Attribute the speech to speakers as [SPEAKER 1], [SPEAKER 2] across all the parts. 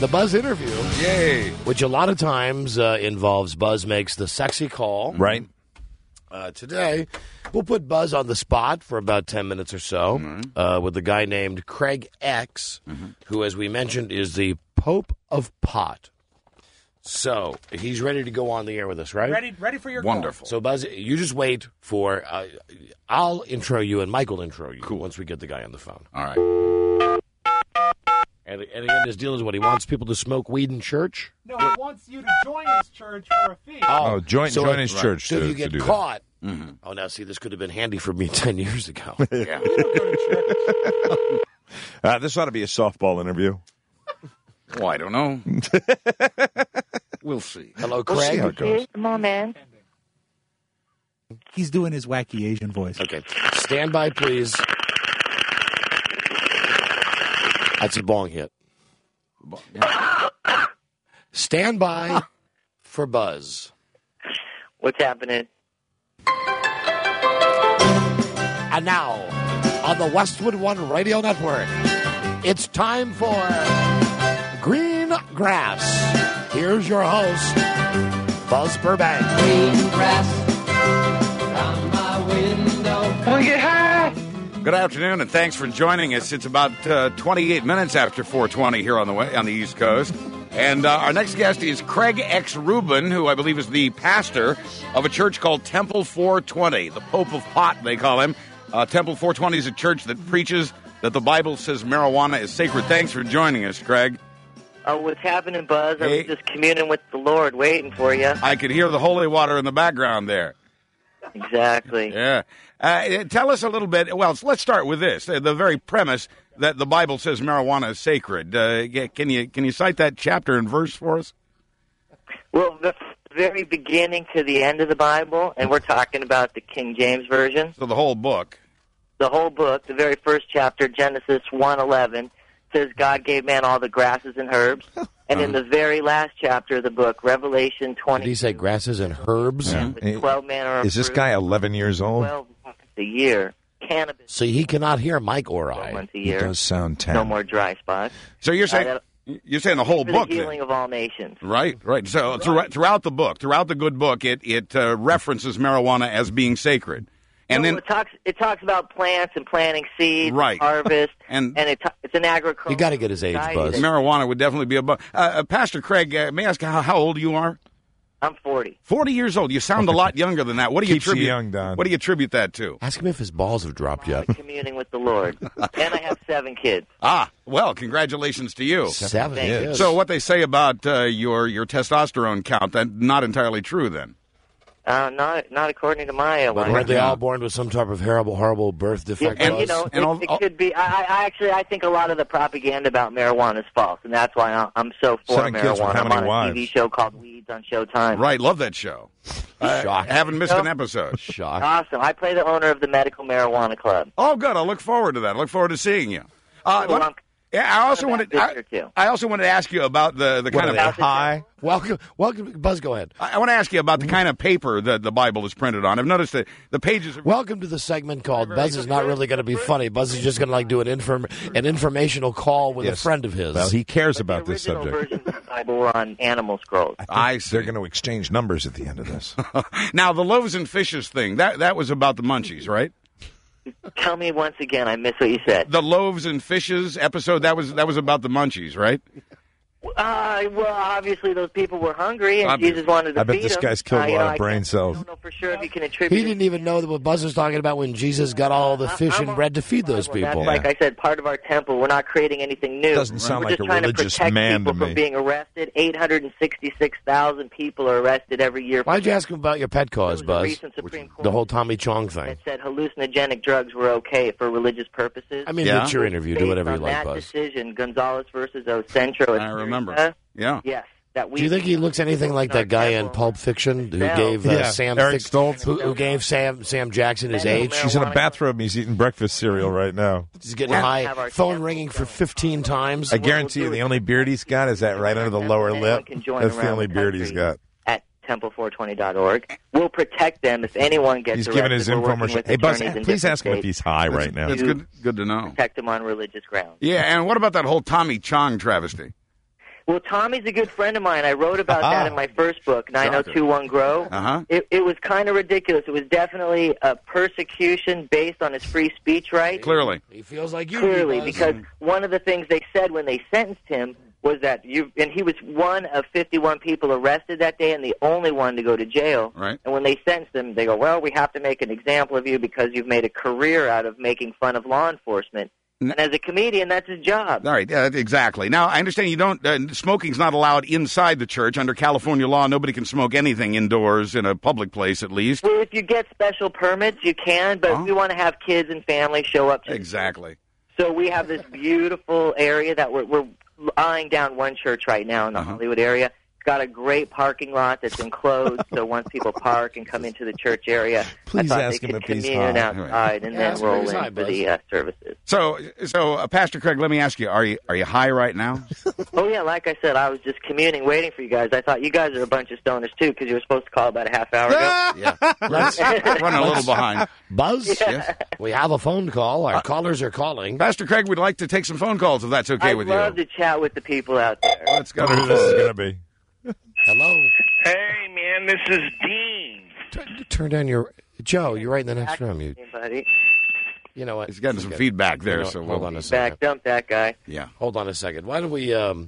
[SPEAKER 1] The Buzz interview.
[SPEAKER 2] Yay.
[SPEAKER 1] Which a lot of times involves Buzz makes the sexy call.
[SPEAKER 3] Right.
[SPEAKER 1] Today, we'll put Buzz on the spot for about 10 minutes or so with a guy named Craig X, who, as we mentioned, is the Pope of Pot. So, he's ready to go on the air with us, right?
[SPEAKER 4] Ready for your
[SPEAKER 2] Wonderful.
[SPEAKER 1] So, Buzz, you just wait for... I'll intro you and Mike will intro you once we get the guy on the phone.
[SPEAKER 2] All right.
[SPEAKER 1] And again, his deal is what? He wants people to smoke weed in church?
[SPEAKER 4] No, he wants you to join his church for a fee.
[SPEAKER 3] Join his church
[SPEAKER 1] So if you
[SPEAKER 3] to
[SPEAKER 1] get
[SPEAKER 3] do
[SPEAKER 1] caught... Oh, now, see, this could have been handy for me 10 years ago.
[SPEAKER 2] Yeah.
[SPEAKER 3] This ought to be a softball interview.
[SPEAKER 2] Oh, I don't know. We'll see.
[SPEAKER 1] Hello,
[SPEAKER 3] We'll see how
[SPEAKER 1] Craig.
[SPEAKER 3] it goes.
[SPEAKER 5] Come on, man.
[SPEAKER 4] He's doing his wacky Asian voice.
[SPEAKER 1] Okay. Stand by, please. That's a bong hit. Stand by for Buzz.
[SPEAKER 5] What's happening?
[SPEAKER 1] And now, on the Westwood One Radio Network, it's time for Green Grass. Here's your host, Buzz Burbank.
[SPEAKER 6] Green grass round my window. Wanna get high?
[SPEAKER 2] Good afternoon, and thanks for joining us. It's about 28 minutes after 4:20 here on the East Coast. And our next guest is Craig X. Rubin, who I believe is the pastor of a church called Temple 420, the Pope of Pot, they call him. Temple 420 is a church that preaches that the Bible says marijuana is sacred. Thanks for joining us, Craig.
[SPEAKER 5] Oh, what's happening, Buzz? I
[SPEAKER 2] Hey.
[SPEAKER 5] was just communing with the Lord, waiting for you.
[SPEAKER 2] I could hear the holy water in the background there.
[SPEAKER 5] Exactly.
[SPEAKER 2] Yeah. Tell us a little bit. Well, let's start with this. The very premise that the Bible says marijuana is sacred. Can you cite that chapter and verse for us?
[SPEAKER 5] Well, the very beginning to the end of the Bible, and we're talking about the King James Version.
[SPEAKER 2] So the whole book.
[SPEAKER 5] The whole book, the very first chapter, Genesis 1:11, says God gave man all the grasses and herbs. And in the very last chapter of the book, Revelation 20,
[SPEAKER 1] Did he say grasses and herbs?
[SPEAKER 3] Yeah.
[SPEAKER 5] with 12 manner of
[SPEAKER 3] Is this
[SPEAKER 5] fruit,
[SPEAKER 3] guy 11 years old?
[SPEAKER 5] 12 months a year, cannabis
[SPEAKER 1] So he cannot hear Mike or
[SPEAKER 5] 12
[SPEAKER 1] I.
[SPEAKER 5] months a
[SPEAKER 3] He
[SPEAKER 5] year,
[SPEAKER 3] does sound 10.
[SPEAKER 5] no more dry spots.
[SPEAKER 2] So you're saying
[SPEAKER 5] that-
[SPEAKER 2] the whole
[SPEAKER 5] For
[SPEAKER 2] book,
[SPEAKER 5] the
[SPEAKER 2] then?
[SPEAKER 5] healing of all nations.
[SPEAKER 2] Right. So throughout the book, throughout the good book, it references marijuana as being sacred, and
[SPEAKER 5] No,
[SPEAKER 2] then
[SPEAKER 5] it talks about plants and planting seeds,
[SPEAKER 2] Right.
[SPEAKER 5] harvest,
[SPEAKER 2] And-
[SPEAKER 5] it's an agricultural.
[SPEAKER 1] You got to get his age, Buzz.
[SPEAKER 2] marijuana would definitely be a. Pastor Craig, may I ask how old you are?
[SPEAKER 5] I'm 40.
[SPEAKER 2] 40 years old. You sound a lot younger than that. What do you
[SPEAKER 3] Keeps you
[SPEAKER 2] attribute?
[SPEAKER 3] young, Don.
[SPEAKER 2] What do you attribute that to?
[SPEAKER 1] Ask him if his balls have dropped yet.
[SPEAKER 5] Communing with the Lord, and I have 7 kids.
[SPEAKER 2] Well, congratulations to you.
[SPEAKER 1] 7
[SPEAKER 5] Thank you.
[SPEAKER 1] years.
[SPEAKER 2] So what they say about your testosterone count, that not entirely true then.
[SPEAKER 5] Not according to my
[SPEAKER 1] But
[SPEAKER 5] wife.
[SPEAKER 1] weren't they all born with some type of horrible birth
[SPEAKER 5] Yeah,
[SPEAKER 1] defect?
[SPEAKER 5] and
[SPEAKER 1] Buzz?
[SPEAKER 5] it could be. I think a lot of the propaganda about marijuana is false, and that's why I'm so for
[SPEAKER 3] 7 kids with
[SPEAKER 5] marijuana.
[SPEAKER 3] how
[SPEAKER 5] I'm
[SPEAKER 3] many
[SPEAKER 5] on a
[SPEAKER 3] wives?
[SPEAKER 5] TV show called Weeds on Showtime.
[SPEAKER 2] Right, love that show.
[SPEAKER 1] Shocked.
[SPEAKER 2] Haven't missed an episode.
[SPEAKER 1] Shocked.
[SPEAKER 5] Awesome. I play the owner of the Medical Marijuana Club.
[SPEAKER 2] Oh, good. I look forward to that. I look forward to seeing you.
[SPEAKER 5] Well,
[SPEAKER 2] I also
[SPEAKER 5] I'm a
[SPEAKER 2] wanted.
[SPEAKER 5] visitor, too.
[SPEAKER 2] I also wanted to ask you about the
[SPEAKER 1] What
[SPEAKER 2] kind
[SPEAKER 1] are
[SPEAKER 2] of
[SPEAKER 1] they, high? Welcome, Buzz. Go ahead.
[SPEAKER 2] I want to ask you about the kind of paper that the Bible is printed on. I've noticed that the pages.
[SPEAKER 1] Welcome to the segment called Buzz is not really going to be funny. Buzz is just going to do an informational call with a
[SPEAKER 3] Yes.
[SPEAKER 1] friend of his.
[SPEAKER 3] Well, he cares
[SPEAKER 5] the
[SPEAKER 3] about this
[SPEAKER 5] original
[SPEAKER 3] subject.
[SPEAKER 5] versions of the Bible were on animal scrolls.
[SPEAKER 2] I see.
[SPEAKER 3] They're going to exchange numbers at the end of this.
[SPEAKER 2] Now the loaves and fishes thing that was about the munchies, right?
[SPEAKER 5] Tell me once again. I missed what you said.
[SPEAKER 2] The loaves and fishes episode that was about the munchies, right?
[SPEAKER 5] Well, obviously those people were hungry, and
[SPEAKER 2] Obvious.
[SPEAKER 5] Jesus wanted to
[SPEAKER 3] I bet
[SPEAKER 5] feed
[SPEAKER 3] this
[SPEAKER 5] them.
[SPEAKER 3] guy's killed a
[SPEAKER 5] You
[SPEAKER 3] lot
[SPEAKER 5] know,
[SPEAKER 3] of brain cells.
[SPEAKER 5] I don't know for sure if you can attribute.
[SPEAKER 1] He didn't even know that what Buzz was talking about when Jesus got all the fish and bread to feed those people.
[SPEAKER 5] That's like I said, part of our temple. We're not creating anything new.
[SPEAKER 3] Doesn't sound
[SPEAKER 5] We're
[SPEAKER 3] like
[SPEAKER 5] just
[SPEAKER 3] a
[SPEAKER 5] trying
[SPEAKER 3] religious
[SPEAKER 5] to protect
[SPEAKER 3] man
[SPEAKER 5] people
[SPEAKER 3] to
[SPEAKER 5] from
[SPEAKER 3] me.
[SPEAKER 5] being arrested. 866,000 people are arrested every year.
[SPEAKER 1] Why'd you ask him about your pet cause,
[SPEAKER 5] There was a
[SPEAKER 1] Buzz?
[SPEAKER 5] recent Supreme Court
[SPEAKER 1] The whole Tommy Chong thing.
[SPEAKER 5] that said hallucinogenic drugs were okay for religious purposes.
[SPEAKER 1] I mean,
[SPEAKER 2] Yeah.
[SPEAKER 1] it's your interview. Do
[SPEAKER 5] Based
[SPEAKER 1] whatever you
[SPEAKER 5] on
[SPEAKER 1] like,
[SPEAKER 5] that
[SPEAKER 1] Buzz.
[SPEAKER 5] decision, Gonzalez versus Ocentro.
[SPEAKER 2] I remember. Yeah.
[SPEAKER 5] Yes. That we
[SPEAKER 1] Do you think he looks anything like that guy in Pulp Fiction who gave Sam
[SPEAKER 3] Eric Stoltz.
[SPEAKER 1] who gave Sam Jackson his age?
[SPEAKER 3] He's in a bathroom. He's eating breakfast cereal right now.
[SPEAKER 1] He's getting
[SPEAKER 5] Have
[SPEAKER 1] high.
[SPEAKER 5] our
[SPEAKER 1] Phone
[SPEAKER 5] temple
[SPEAKER 1] ringing for
[SPEAKER 5] show.
[SPEAKER 1] 15 times.
[SPEAKER 3] I guarantee you the only beard he's got is that right under the lower lip.
[SPEAKER 5] Can join
[SPEAKER 3] That's the
[SPEAKER 5] around
[SPEAKER 3] only
[SPEAKER 5] the
[SPEAKER 3] beard he's
[SPEAKER 5] country
[SPEAKER 3] got.
[SPEAKER 5] At temple420.org. We'll protect them if anyone gets
[SPEAKER 3] He's
[SPEAKER 5] arrested.
[SPEAKER 3] giving his
[SPEAKER 5] We're working
[SPEAKER 3] infomercial.
[SPEAKER 5] with
[SPEAKER 3] Hey, Buzz,
[SPEAKER 5] attorneys in
[SPEAKER 3] please
[SPEAKER 5] different
[SPEAKER 3] ask him if
[SPEAKER 5] states
[SPEAKER 3] he's high right now.
[SPEAKER 2] That's good to know.
[SPEAKER 5] Protect them on religious grounds.
[SPEAKER 2] Yeah, and what about that whole Tommy Chong travesty?
[SPEAKER 5] Well, Tommy's a good friend of mine. I wrote about that in my first book, 9021 Grow.
[SPEAKER 2] Uh-huh.
[SPEAKER 5] It was kind of ridiculous. It was definitely a persecution based on his free speech rights.
[SPEAKER 2] Clearly.
[SPEAKER 1] He feels like you.
[SPEAKER 5] Clearly,
[SPEAKER 1] Buzz.
[SPEAKER 5] because one of the things they said when they sentenced him was that and he was one of 51 people arrested that day and the only one to go to jail.
[SPEAKER 2] Right.
[SPEAKER 5] And when they sentenced him, they go, well, we have to make an example of you because you've made a career out of making fun of law enforcement. And as a comedian, that's his job.
[SPEAKER 2] All right, exactly. Now, I understand you don't. Smoking's not allowed inside the church under California law. Nobody can smoke anything indoors in a public place, at least.
[SPEAKER 5] Well, if you get special permits, you can, but we want to have kids and families show up to
[SPEAKER 2] Exactly.
[SPEAKER 5] So we have this beautiful area that we're eyeing down one church right now in the Hollywood area. It's got a great parking lot that's enclosed, so once people park and come into the church area,
[SPEAKER 3] Please
[SPEAKER 5] I thought
[SPEAKER 3] ask
[SPEAKER 5] they
[SPEAKER 3] him
[SPEAKER 5] could
[SPEAKER 3] if he's
[SPEAKER 5] commune
[SPEAKER 3] high.
[SPEAKER 5] outside and then
[SPEAKER 1] ask him
[SPEAKER 5] roll
[SPEAKER 1] if he's
[SPEAKER 5] in
[SPEAKER 1] high,
[SPEAKER 5] for
[SPEAKER 1] Buzz.
[SPEAKER 5] the services.
[SPEAKER 2] So, Pastor Craig, let me ask you: Are you high right now?
[SPEAKER 5] Oh, yeah, like I said, I was just communing, waiting for you guys. I thought you guys are a bunch of stoners, too, because you were supposed to call about a half hour ago.
[SPEAKER 1] Yeah. Let's,
[SPEAKER 2] Running a little behind.
[SPEAKER 1] Buzz,
[SPEAKER 2] Yes.
[SPEAKER 1] we have a phone call. Our callers are calling.
[SPEAKER 2] Pastor Craig, we'd like to take some phone calls if that's okay
[SPEAKER 5] I'd
[SPEAKER 2] with
[SPEAKER 5] love
[SPEAKER 2] you.
[SPEAKER 5] to chat with the people out there.
[SPEAKER 2] Let's go.
[SPEAKER 3] Wonder who this is going to be.
[SPEAKER 1] Hello.
[SPEAKER 7] Hey, man, this is Dean.
[SPEAKER 1] Turn down your... Joe, you're right in the next room.
[SPEAKER 5] Buddy.
[SPEAKER 1] You know what?
[SPEAKER 2] He's getting some feedback there, so
[SPEAKER 1] hold on a
[SPEAKER 5] Back,
[SPEAKER 1] second.
[SPEAKER 5] dump that guy.
[SPEAKER 2] Yeah.
[SPEAKER 1] Hold on a second. Why don't we...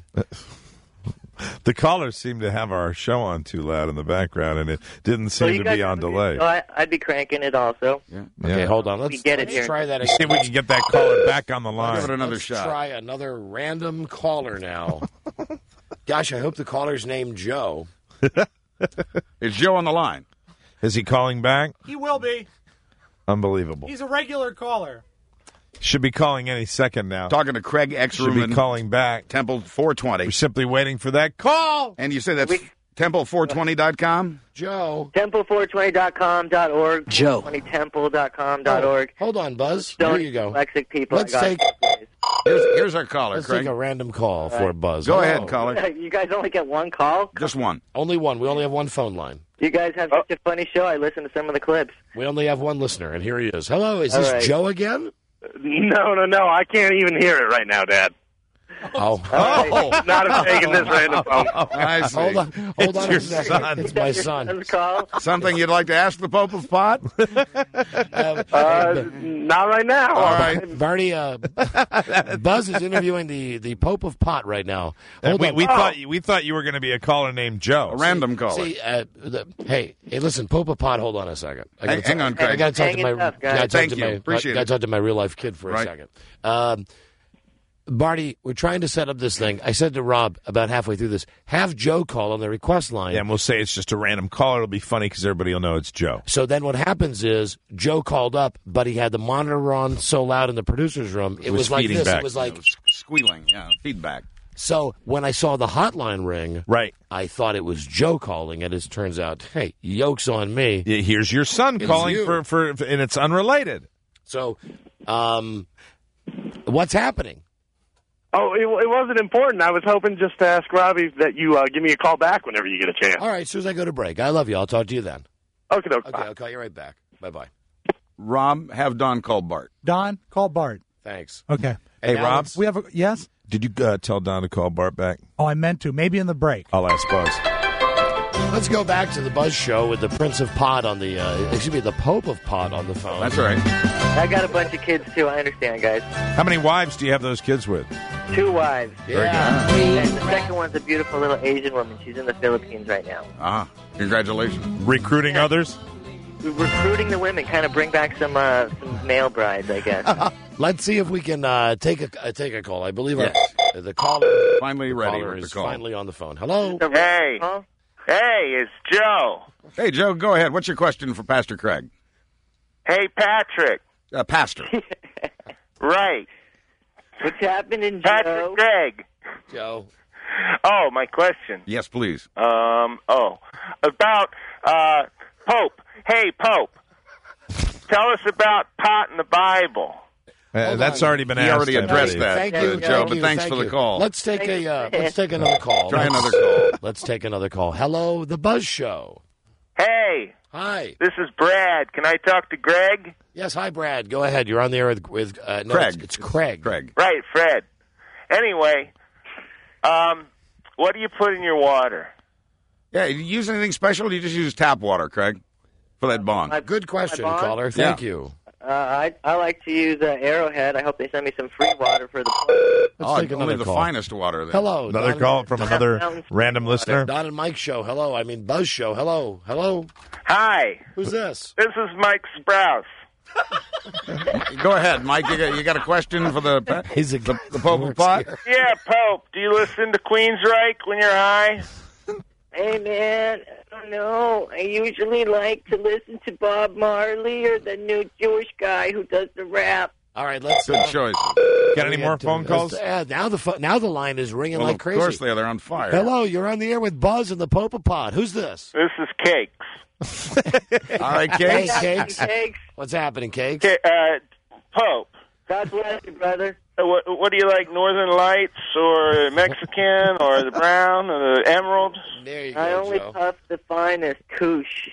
[SPEAKER 3] The callers seem to have our show on too loud in the background, and it didn't
[SPEAKER 5] So
[SPEAKER 3] seem
[SPEAKER 5] you
[SPEAKER 3] to
[SPEAKER 5] guys
[SPEAKER 3] be on
[SPEAKER 5] have a good
[SPEAKER 3] delay.
[SPEAKER 5] show. I'd be cranking it also.
[SPEAKER 1] Okay, hold on.
[SPEAKER 5] We get it
[SPEAKER 1] let's
[SPEAKER 5] here.
[SPEAKER 1] try that
[SPEAKER 3] See
[SPEAKER 1] again.
[SPEAKER 3] if we can get that caller back on the
[SPEAKER 2] Give it
[SPEAKER 3] line.
[SPEAKER 2] another
[SPEAKER 1] Let's
[SPEAKER 2] shot.
[SPEAKER 1] try another random caller now. Gosh, I hope the caller's named Joe.
[SPEAKER 2] Is Joe on the line?
[SPEAKER 3] Is he calling back?
[SPEAKER 4] He will be.
[SPEAKER 3] Unbelievable.
[SPEAKER 4] He's a regular caller.
[SPEAKER 3] Should be calling any second now.
[SPEAKER 2] Talking to Craig X.
[SPEAKER 3] Should be
[SPEAKER 2] Ruben,
[SPEAKER 3] calling back.
[SPEAKER 2] Temple 420.
[SPEAKER 3] We're simply waiting for that call.
[SPEAKER 2] And you say that's temple420.com?
[SPEAKER 1] Joe.
[SPEAKER 5] Temple420.com.org.
[SPEAKER 1] Joe.
[SPEAKER 5] 20temple.com.org.
[SPEAKER 1] Hold on, Buzz.
[SPEAKER 5] Don't
[SPEAKER 1] Here you go.
[SPEAKER 5] dyslexic people.
[SPEAKER 1] Let's
[SPEAKER 5] I got
[SPEAKER 1] take-
[SPEAKER 2] Here's our caller,
[SPEAKER 1] Let's
[SPEAKER 2] Craig.
[SPEAKER 1] take a random call for Buzz.
[SPEAKER 2] Go
[SPEAKER 1] Hello.
[SPEAKER 2] ahead, caller.
[SPEAKER 5] You guys only get one call?
[SPEAKER 2] Just one.
[SPEAKER 1] Only one. We only have one phone line.
[SPEAKER 5] You guys have such a funny show. I listen to some of the clips.
[SPEAKER 1] We only have one listener, and here he is. Hello, is
[SPEAKER 5] All
[SPEAKER 1] this
[SPEAKER 5] right.
[SPEAKER 1] Joe again?
[SPEAKER 7] No. I can't even hear it right now, Dad.
[SPEAKER 1] Oh.
[SPEAKER 7] Not taking this random phone.
[SPEAKER 2] I see.
[SPEAKER 1] Hold on a
[SPEAKER 3] your
[SPEAKER 1] second.
[SPEAKER 3] son.
[SPEAKER 1] It's my son.
[SPEAKER 5] Son's call?
[SPEAKER 2] Something you'd like to ask the Pope of Pot?
[SPEAKER 7] Not right now.
[SPEAKER 2] All right.
[SPEAKER 1] Barney, Buzz is interviewing the Pope of Pot right now. Hold on.
[SPEAKER 3] We thought you were going to be a caller named Joe.
[SPEAKER 2] A random caller.
[SPEAKER 1] See, hey, listen, Pope of Pot, hold on a second.
[SPEAKER 2] Hang on, Craig.
[SPEAKER 1] I got to talk
[SPEAKER 5] Hang
[SPEAKER 1] to
[SPEAKER 5] it
[SPEAKER 1] my.
[SPEAKER 5] up, guys.
[SPEAKER 1] gotta talk
[SPEAKER 2] Thank
[SPEAKER 1] to
[SPEAKER 2] you.
[SPEAKER 1] my-
[SPEAKER 2] Appreciate
[SPEAKER 1] gotta
[SPEAKER 2] it.
[SPEAKER 1] talk to my real life kid for
[SPEAKER 2] Right.
[SPEAKER 1] a second. Barney, we're trying to set up this thing. I said to Rob about halfway through this, have Joe call on the request line.
[SPEAKER 3] Yeah, and we'll say it's just a random caller. It'll be funny because everybody will know it's Joe.
[SPEAKER 1] So then what happens is Joe called up, but he had the monitor on so loud in the producer's room. It was like
[SPEAKER 3] feeding
[SPEAKER 1] this.
[SPEAKER 3] back.
[SPEAKER 1] It was like
[SPEAKER 2] Squealing, feedback.
[SPEAKER 1] so. When I saw the hotline ring,
[SPEAKER 3] Right.
[SPEAKER 1] I thought it was Joe calling, and it turns out, hey, yoke's on me.
[SPEAKER 3] Yeah, here's your son calling
[SPEAKER 1] you.
[SPEAKER 3] for, and it's unrelated.
[SPEAKER 1] So, what's happening?
[SPEAKER 7] Oh, it wasn't important. I was hoping just to ask Robbie that you give me a call back whenever you get a chance.
[SPEAKER 1] All right, as soon as I go to break. I love you. I'll talk to you then.
[SPEAKER 7] Okay.
[SPEAKER 1] Okay, I'll call you right back. Bye-bye.
[SPEAKER 2] Rob, have Don call Bart.
[SPEAKER 4] Don, call Bart.
[SPEAKER 1] Thanks.
[SPEAKER 4] Okay.
[SPEAKER 3] Hey,
[SPEAKER 1] now
[SPEAKER 3] Rob,
[SPEAKER 1] it's-
[SPEAKER 4] We have a yes.
[SPEAKER 3] did you tell Don to call Bart back?
[SPEAKER 4] Oh, I meant to. Maybe in the break.
[SPEAKER 3] I'll ask Buzz.
[SPEAKER 1] Let's go back to the Buzz Show with the Prince of Pot on the, the Pope of Pot on the phone.
[SPEAKER 2] That's right.
[SPEAKER 5] I got a bunch of kids, too. I understand, guys.
[SPEAKER 3] How many wives do you have those kids with?
[SPEAKER 5] 2 wives.
[SPEAKER 1] Yeah.
[SPEAKER 5] And the second one's a beautiful little Asian woman. She's in the Philippines right now.
[SPEAKER 2] Congratulations.
[SPEAKER 3] Recruiting others?
[SPEAKER 5] We're recruiting the women, kind of bring back some male brides, I guess.
[SPEAKER 1] Let's see if we can take a call. I believe
[SPEAKER 2] Yes.
[SPEAKER 1] the caller
[SPEAKER 2] Finally ready
[SPEAKER 1] caller
[SPEAKER 2] with the
[SPEAKER 1] is
[SPEAKER 2] call.
[SPEAKER 1] finally on the phone. Hello.
[SPEAKER 7] Hey.
[SPEAKER 5] Huh?
[SPEAKER 7] Hey, it's Joe.
[SPEAKER 2] Hey, Joe, go ahead. What's your question for Pastor Craig?
[SPEAKER 7] Hey, Patrick.
[SPEAKER 2] Pastor.
[SPEAKER 7] Right.
[SPEAKER 5] What's happening,
[SPEAKER 7] Patrick
[SPEAKER 5] Joe?
[SPEAKER 7] Gregg.
[SPEAKER 1] Joe.
[SPEAKER 7] Oh, my question.
[SPEAKER 2] Yes, please.
[SPEAKER 7] About Pope. Hey, Pope. Tell us about pot in the Bible.
[SPEAKER 3] That's
[SPEAKER 1] on.
[SPEAKER 3] already been
[SPEAKER 2] He
[SPEAKER 3] asked.
[SPEAKER 2] already
[SPEAKER 3] I
[SPEAKER 2] addressed
[SPEAKER 3] believe.
[SPEAKER 2] that,
[SPEAKER 1] Thank you,
[SPEAKER 2] Joe,
[SPEAKER 1] thank
[SPEAKER 2] but
[SPEAKER 1] you,
[SPEAKER 2] thanks
[SPEAKER 1] thank
[SPEAKER 2] for the
[SPEAKER 1] you.
[SPEAKER 2] call.
[SPEAKER 1] Let's take another call.
[SPEAKER 2] Try another call.
[SPEAKER 1] Let's take another call. Hello, the Buzz Show.
[SPEAKER 7] Hey,
[SPEAKER 1] Hi.
[SPEAKER 7] this is Brad. Can I talk to Greg?
[SPEAKER 1] Yes, hi, Brad. Go ahead. You're on the air with no,
[SPEAKER 2] Craig.
[SPEAKER 1] It's Craig.
[SPEAKER 2] Craig.
[SPEAKER 7] Right, Fred. Anyway,
[SPEAKER 8] what do you put in your water?
[SPEAKER 2] Yeah, you use anything special, or do you just use tap water, Craig, for that bong?
[SPEAKER 1] Good question,
[SPEAKER 5] bond?
[SPEAKER 1] caller. Thank you.
[SPEAKER 5] I like to use Arrowhead. I hope they send me some free water for the.
[SPEAKER 1] Let's take
[SPEAKER 2] only
[SPEAKER 1] another
[SPEAKER 2] the
[SPEAKER 1] call.
[SPEAKER 2] finest water. Then.
[SPEAKER 1] Hello.
[SPEAKER 3] Another
[SPEAKER 1] Don-
[SPEAKER 3] call from another random listener.
[SPEAKER 1] Don and Mike show. Hello. I mean, Buzz show. Hello. Hello.
[SPEAKER 8] Hi,
[SPEAKER 1] Who's this?
[SPEAKER 8] this is Mike Sprouse.
[SPEAKER 2] Go ahead, Mike. You got a question for the
[SPEAKER 1] He's a
[SPEAKER 2] the Pope of Pot?
[SPEAKER 8] Yeah, Pope, do you listen to Queensryche when you're high?
[SPEAKER 5] Hey man, I don't know. I usually like to listen to Bob Marley or the new Jewish guy who does the rap.
[SPEAKER 1] All right. Let's.
[SPEAKER 2] Good choice.
[SPEAKER 3] Got any more phone calls?
[SPEAKER 1] Now the line is ringing
[SPEAKER 2] Well,
[SPEAKER 1] like
[SPEAKER 2] of
[SPEAKER 1] crazy.
[SPEAKER 2] course they're on fire.
[SPEAKER 1] Hello. You're on the air with Buzz and the Pope of Pot. Who's this?
[SPEAKER 8] This is Cakes.
[SPEAKER 2] All right,
[SPEAKER 1] Hey,
[SPEAKER 2] Cakes.
[SPEAKER 1] Cakes.
[SPEAKER 5] Cakes.
[SPEAKER 1] What's happening, Cakes?
[SPEAKER 8] Pope,
[SPEAKER 5] God bless you, brother.
[SPEAKER 8] what do you like, Northern Lights or Mexican or the brown or the emerald?
[SPEAKER 1] There you go,
[SPEAKER 5] I only
[SPEAKER 1] Joe.
[SPEAKER 5] puff the finest koosh.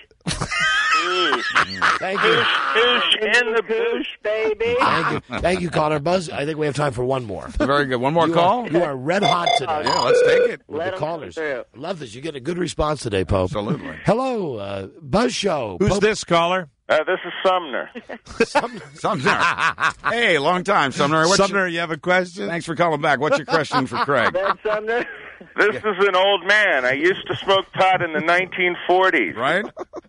[SPEAKER 1] Thank you.
[SPEAKER 8] Who's in the
[SPEAKER 5] Koosh, baby.
[SPEAKER 1] Thank you, caller. Buzz, I think we have time for one more.
[SPEAKER 2] Very good. One more
[SPEAKER 1] You
[SPEAKER 2] call?
[SPEAKER 1] are, you are red hot today.
[SPEAKER 2] Yeah, let's take it.
[SPEAKER 1] With
[SPEAKER 5] Let
[SPEAKER 1] the
[SPEAKER 5] 'em
[SPEAKER 1] callers.
[SPEAKER 5] come through.
[SPEAKER 1] I love this. You get a good response today, Pope.
[SPEAKER 2] Absolutely.
[SPEAKER 1] Hello, Buzz Show.
[SPEAKER 3] Who's
[SPEAKER 1] Pope-
[SPEAKER 3] this caller?
[SPEAKER 8] This is Sumner.
[SPEAKER 2] Sumner. Hey, long time, Sumner.
[SPEAKER 3] Sumner, you have a question?
[SPEAKER 2] Thanks for calling back. What's your question for Craig?
[SPEAKER 5] Ben Sumner.
[SPEAKER 8] This is an old man. I used to smoke pot in the 1940s.
[SPEAKER 2] Right?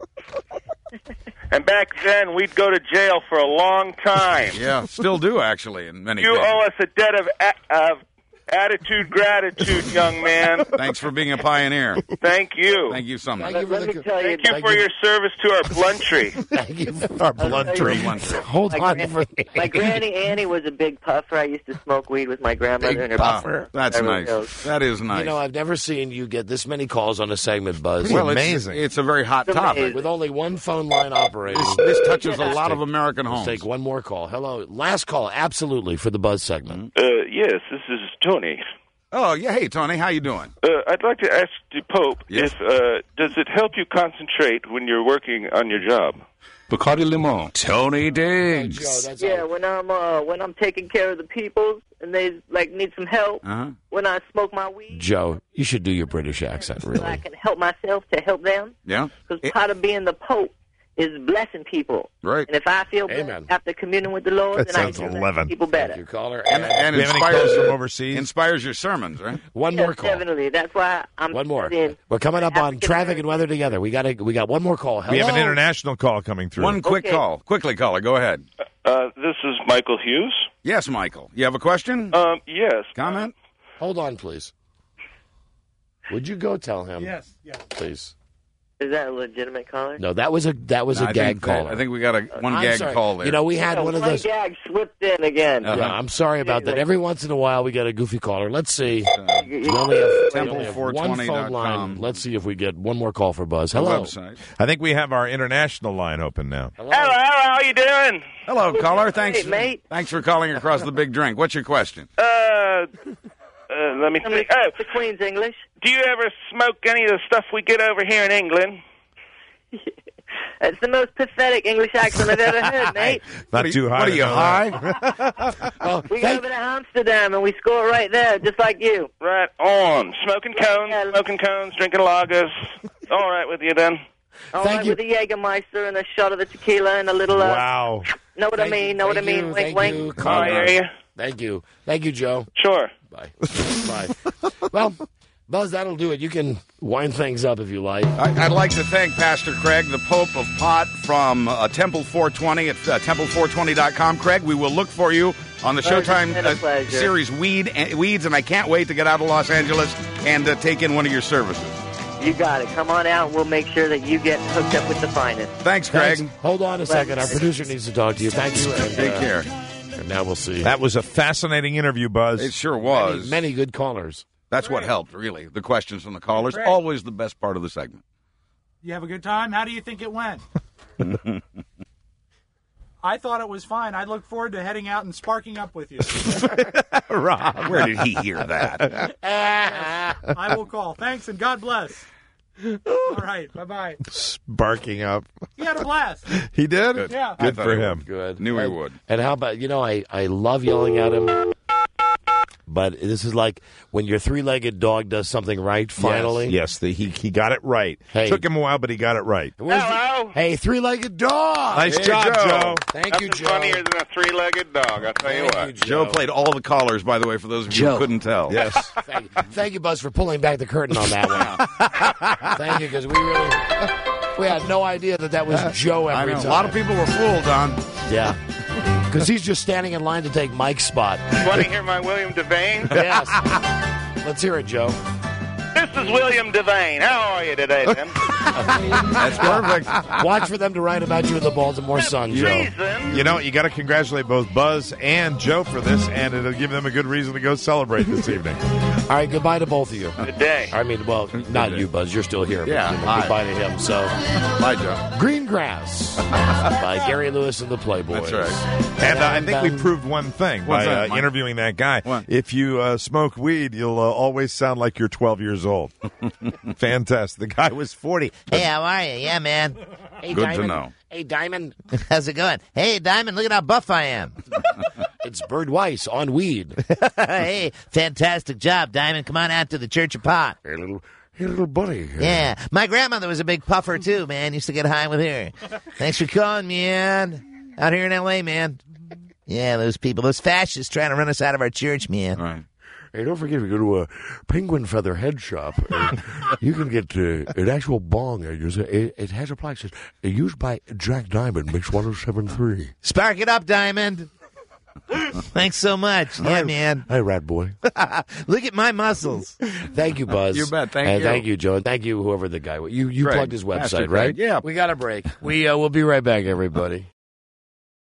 [SPEAKER 8] And back then, we'd go to jail for a long time.
[SPEAKER 2] Yeah, still do, actually, in many
[SPEAKER 8] You
[SPEAKER 2] cases.
[SPEAKER 8] owe us a debt of attitude, gratitude, young man.
[SPEAKER 2] Thanks for being a pioneer.
[SPEAKER 8] Thank you.
[SPEAKER 2] Thank you, Sumner.
[SPEAKER 1] Thank you for
[SPEAKER 5] Let
[SPEAKER 1] the
[SPEAKER 5] me tell you,
[SPEAKER 8] Thank you
[SPEAKER 1] Thank
[SPEAKER 8] for
[SPEAKER 1] you.
[SPEAKER 8] your service to our bluntry.
[SPEAKER 1] Thank you.
[SPEAKER 3] Our blunt
[SPEAKER 5] tell you-
[SPEAKER 3] tree.
[SPEAKER 1] Hold on for
[SPEAKER 5] my granny Annie was a big puffer. I used to smoke weed with my grandmother and her
[SPEAKER 1] puffer.
[SPEAKER 2] That's
[SPEAKER 5] Beverly
[SPEAKER 2] nice.
[SPEAKER 5] Hills.
[SPEAKER 2] That is nice.
[SPEAKER 1] You know, I've never seen you get this many calls on a segment, Buzz.
[SPEAKER 3] Pretty
[SPEAKER 2] well,
[SPEAKER 3] amazing.
[SPEAKER 2] It's a very hot
[SPEAKER 5] It's
[SPEAKER 2] topic.
[SPEAKER 5] amazing.
[SPEAKER 1] With only one phone line operating.
[SPEAKER 2] This touches a lot of American
[SPEAKER 1] Let's
[SPEAKER 2] homes.
[SPEAKER 1] take one more call. Hello. Last call, absolutely, for the Buzz segment.
[SPEAKER 8] Yes, this is Tony.
[SPEAKER 2] Oh, yeah. Hey, Tony, how you doing?
[SPEAKER 8] I'd like to ask the Pope
[SPEAKER 2] Yes.
[SPEAKER 8] if does it help you concentrate when you're working on your job?
[SPEAKER 9] Bacardi Limon.
[SPEAKER 2] Tony
[SPEAKER 1] Joe,
[SPEAKER 2] Diggs.
[SPEAKER 1] that's
[SPEAKER 5] Yeah,
[SPEAKER 1] all.
[SPEAKER 5] when I'm taking care of the people and they like need some help,
[SPEAKER 2] Uh-huh.
[SPEAKER 5] when I smoke my weed,
[SPEAKER 1] Joe, you should do your British accent,
[SPEAKER 5] so I
[SPEAKER 1] really.
[SPEAKER 5] can help myself to help them.
[SPEAKER 2] Yeah?
[SPEAKER 5] Because part of being the Pope is blessing people.
[SPEAKER 2] Right.
[SPEAKER 5] And if I feel
[SPEAKER 1] Amen.
[SPEAKER 5] blessed after communing with the Lord,
[SPEAKER 3] That
[SPEAKER 5] then I
[SPEAKER 3] sounds
[SPEAKER 5] can bless
[SPEAKER 3] 11.
[SPEAKER 5] people
[SPEAKER 1] Thank
[SPEAKER 5] better.
[SPEAKER 1] you, caller.
[SPEAKER 2] And
[SPEAKER 3] Do we have any
[SPEAKER 2] inspires
[SPEAKER 3] calls from
[SPEAKER 2] your,
[SPEAKER 3] overseas?
[SPEAKER 2] inspires your sermons, right?
[SPEAKER 1] One
[SPEAKER 5] Yes,
[SPEAKER 1] more call.
[SPEAKER 5] definitely. That's why I'm
[SPEAKER 1] One more.
[SPEAKER 5] studying
[SPEAKER 1] We're coming up on
[SPEAKER 5] African
[SPEAKER 1] traffic and weather together. We got one more call. Hello?
[SPEAKER 3] We have an international call coming through.
[SPEAKER 2] One quick
[SPEAKER 5] Okay.
[SPEAKER 2] call. Quickly, caller. Go ahead.
[SPEAKER 8] This is Michael Hughes.
[SPEAKER 2] Yes, Michael. You have a question?
[SPEAKER 8] Yes.
[SPEAKER 2] Comment?
[SPEAKER 1] Hold on, please. Would you go tell him,
[SPEAKER 4] Yes.
[SPEAKER 1] please?
[SPEAKER 5] Is that a legitimate caller?
[SPEAKER 1] No, that was a
[SPEAKER 2] I
[SPEAKER 1] gag
[SPEAKER 2] think
[SPEAKER 1] caller.
[SPEAKER 2] I think we got one
[SPEAKER 1] I'm
[SPEAKER 2] gag
[SPEAKER 1] sorry.
[SPEAKER 2] call there.
[SPEAKER 1] You know, we had one of those.
[SPEAKER 5] gag slipped in again.
[SPEAKER 2] Uh-huh.
[SPEAKER 1] Yeah, I'm sorry about that. Every once in a while, we get a goofy caller. Let's see.
[SPEAKER 5] You-
[SPEAKER 1] We only have one
[SPEAKER 2] Temple420.com.
[SPEAKER 1] phone line. Let's see if we get one more call for Buzz.
[SPEAKER 2] The
[SPEAKER 1] Hello.
[SPEAKER 2] website.
[SPEAKER 3] I think we have our international line open now.
[SPEAKER 8] Hello, how you doing?
[SPEAKER 2] Hello, caller. Thanks.
[SPEAKER 5] Hey, mate.
[SPEAKER 2] Thanks for calling across the big drink. What's your question?
[SPEAKER 8] Let me see. Oh,
[SPEAKER 5] the Queen's English.
[SPEAKER 8] do you ever smoke any of the stuff we get over here in England?
[SPEAKER 5] It's the most pathetic English accent I've ever heard, mate.
[SPEAKER 3] Not too high.
[SPEAKER 2] What are
[SPEAKER 3] to
[SPEAKER 2] you
[SPEAKER 3] know that.
[SPEAKER 2] high?
[SPEAKER 1] Oh,
[SPEAKER 5] We go over to Amsterdam and we score right there, just like you.
[SPEAKER 8] Right on. Smoking cones, drinking lagers. All right with you then.
[SPEAKER 5] All
[SPEAKER 1] Thank
[SPEAKER 5] right,
[SPEAKER 1] you.
[SPEAKER 5] with a Jägermeister and a shot of the tequila and a little.
[SPEAKER 3] Wow.
[SPEAKER 5] Know what I mean? Know what I mean? Wink, wink.
[SPEAKER 1] You,
[SPEAKER 8] I
[SPEAKER 1] caller.
[SPEAKER 8] hear you.
[SPEAKER 1] Thank you. Thank you, Joe.
[SPEAKER 8] Sure.
[SPEAKER 1] Bye. Bye. Well, Buzz, that'll do it. You can wind things up if you like.
[SPEAKER 2] I'd like to thank Pastor Craig, the Pope of Pot from Temple 420 at temple420.com. Craig, we will look for you on the
[SPEAKER 5] Pleasure,
[SPEAKER 2] Showtime
[SPEAKER 5] been a pleasure.
[SPEAKER 2] series Weeds, and I can't wait to get out of Los Angeles and take in one of your services.
[SPEAKER 5] You got it. Come on out and we'll make sure that you get hooked up with the finest.
[SPEAKER 2] Thanks, Craig.
[SPEAKER 1] Thanks. Hold on a second. Our producer needs to talk to you. Thank you. And,
[SPEAKER 2] Take care.
[SPEAKER 1] And now we'll see.
[SPEAKER 3] That was a fascinating interview, Buzz.
[SPEAKER 2] It sure was.
[SPEAKER 1] Many good callers.
[SPEAKER 2] That's what helped, really. The questions from the callers, always the best part of the segment.
[SPEAKER 4] You have a good time? How do you think it went? I thought it was fine. I look forward to heading out and sparking up with you.
[SPEAKER 3] Rob.
[SPEAKER 2] Where did he hear that?
[SPEAKER 4] I will call. Thanks and God bless. All right. Bye-bye.
[SPEAKER 3] Sparking up.
[SPEAKER 4] He had a blast.
[SPEAKER 3] He did?
[SPEAKER 2] Good.
[SPEAKER 4] Yeah.
[SPEAKER 3] Good
[SPEAKER 2] I thought
[SPEAKER 3] for
[SPEAKER 2] he
[SPEAKER 3] him.
[SPEAKER 1] Good.
[SPEAKER 2] Knew he
[SPEAKER 1] And-
[SPEAKER 2] would.
[SPEAKER 1] And how about, I love yelling at him, But this is like when your three-legged dog does something right, finally.
[SPEAKER 3] Yes, he got it right.
[SPEAKER 1] Hey.
[SPEAKER 3] Took him a while, but he got it right.
[SPEAKER 8] Hello.
[SPEAKER 1] Hey, three-legged dog!
[SPEAKER 3] Nice job, Joe.
[SPEAKER 1] Thank you,
[SPEAKER 8] Nothing
[SPEAKER 1] Joe.
[SPEAKER 8] funnier than a three-legged dog, I'll tell you
[SPEAKER 1] Thank
[SPEAKER 8] what.
[SPEAKER 1] you,
[SPEAKER 2] Joe played all the callers, by the way, for those of you who couldn't tell.
[SPEAKER 3] Yes.
[SPEAKER 1] Thank you, Buzz, for pulling back the curtain on that one. Thank you, because we had no idea that was Joe
[SPEAKER 2] I
[SPEAKER 1] every
[SPEAKER 2] know.
[SPEAKER 1] time.
[SPEAKER 2] A lot of people were fooled, Don.
[SPEAKER 1] Yeah. Because he's just standing in line to take Mike's spot.
[SPEAKER 8] Want to hear my William Devane?
[SPEAKER 1] Yes. Let's hear it, Joe.
[SPEAKER 8] This is William Devane. How are you today, Tim?
[SPEAKER 2] That's perfect.
[SPEAKER 1] Watch for them to write about you in the Baltimore Sun, Joe.
[SPEAKER 8] Reason.
[SPEAKER 3] You know, you got to congratulate both Buzz and Joe for this, and it'll give them a good reason to go celebrate this evening.
[SPEAKER 1] All right, goodbye to both of you.
[SPEAKER 8] Good day.
[SPEAKER 1] I mean, well, not you, Buzz. You're still here.
[SPEAKER 2] Yeah,
[SPEAKER 1] but,
[SPEAKER 2] hi.
[SPEAKER 1] goodbye to him. So,
[SPEAKER 2] Bye, Joe.
[SPEAKER 1] Green Grass by Gary Lewis and the Playboys.
[SPEAKER 2] That's right.
[SPEAKER 3] And I think we proved one thing
[SPEAKER 2] What's
[SPEAKER 3] by
[SPEAKER 2] that, Mike?
[SPEAKER 3] interviewing that guy.
[SPEAKER 2] What?
[SPEAKER 3] If you smoke weed, you'll always sound like you're 12 years old. Fantastic. The guy was 40.
[SPEAKER 9] Hey, how are you? Yeah, man.
[SPEAKER 1] Hey,
[SPEAKER 2] Good
[SPEAKER 1] Diamond.
[SPEAKER 2] to know.
[SPEAKER 1] Hey, Diamond.
[SPEAKER 9] How's it going? Hey, Diamond, look at how buff I am.
[SPEAKER 1] It's Bird Weiss on weed.
[SPEAKER 9] Hey, fantastic job, Diamond. Come on out to the Church of Pot.
[SPEAKER 1] Hey, little buddy.
[SPEAKER 9] Yeah, my grandmother was a big puffer, too, man. Used to get high with her. Thanks for calling, man. Out here in L.A., man. Yeah, those people, those fascists trying to run us out of our church, man.
[SPEAKER 2] All right.
[SPEAKER 1] Hey, don't forget, if you go to a Penguin Feather Head Shop, you can get an actual bong. It has a plaque that says, used by Jack Diamond, Mix 107.3.
[SPEAKER 9] Spark it up, Diamond. Thanks so much. Yeah, man.
[SPEAKER 1] Hey, rat boy.
[SPEAKER 9] Look at my muscles.
[SPEAKER 1] Thank you, Buzz.
[SPEAKER 2] You bet. Thank
[SPEAKER 1] and
[SPEAKER 2] you.
[SPEAKER 1] Thank you, Joe. And thank you, whover the guy was. You
[SPEAKER 2] Craig.
[SPEAKER 1] plugged his
[SPEAKER 2] Master
[SPEAKER 1] website,
[SPEAKER 2] Craig.
[SPEAKER 1] right?
[SPEAKER 2] Yeah.
[SPEAKER 1] We got a break. We'll be right back, everybody.